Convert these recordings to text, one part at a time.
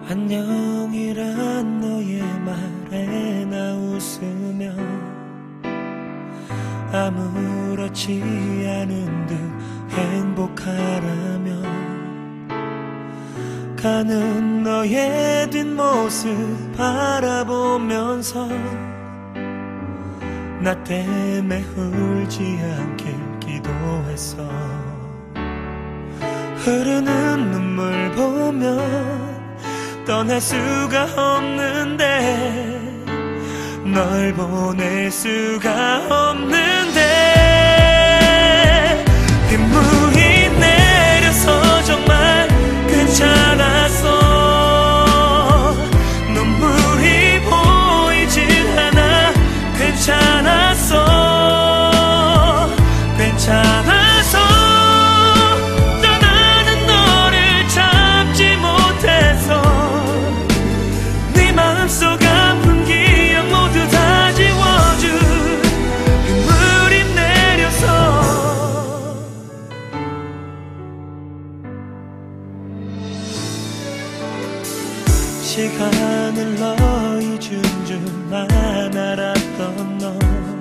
안녕이란 너의 말에 나 웃으며 아무렇지 않은 듯 행복하라며 가는 너의 뒷모습 바라보면서 나 때문에 울지 않길 기도했어. 흐르는 눈물 보면 떠날 수가 없는데 널 보낼 수가 없는데 빗물이 내려서 정말 괜찮았어. 눈물이 보이질 않아 괜찮았어. 괜찮아서 떠나는 너를 참지 못해서 네 마음속 아픈 기억 모두 다 지워준 빗물이 내려서 시간을 너희 준 줄만 알았던 너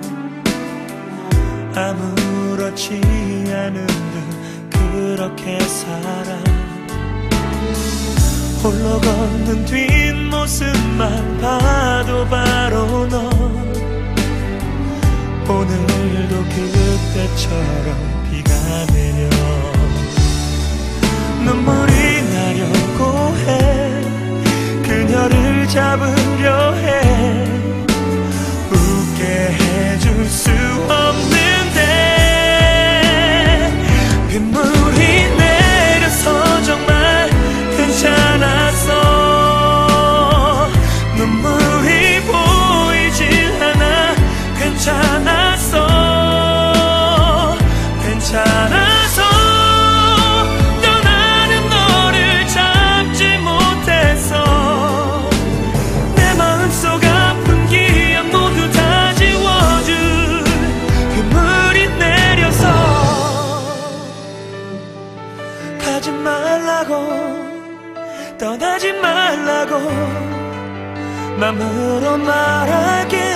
아무렇지 않은 듯 그렇게 살아 홀로 걷는 뒷모습만 봐도 바로 너 오늘도 그때처럼 비가 내려 눈물이 나려고 해 그녀를 잡으려 해 웃게 해줄 수 없는데 빗물이 내려서 정말 괜찮았어. 눈물이 보이질 않아 괜찮았어. 괜찮아서 떠나는 너를 참지 못했어. 내 마음속 아픈 기억 모두 다 지워준 빗물이 내려서 가지 말라고 떠나지 말라고 맘으로 말하게